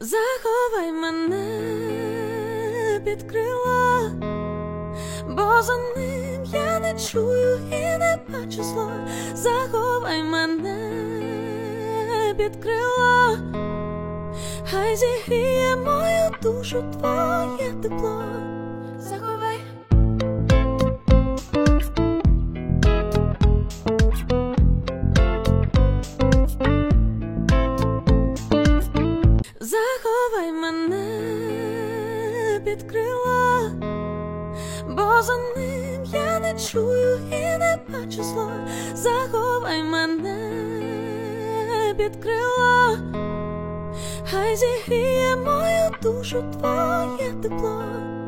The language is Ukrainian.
Заховай мене під крила, бо за ним я не чую і не бачу зла. Заховай мене під крила, хай зігріє мою душу твоє тепло. Заховай. Заховай мене під крила, бо за ним я не чую і не бачу зла. Заховай мене під крила, хай зігріє мою душу твоє тепло.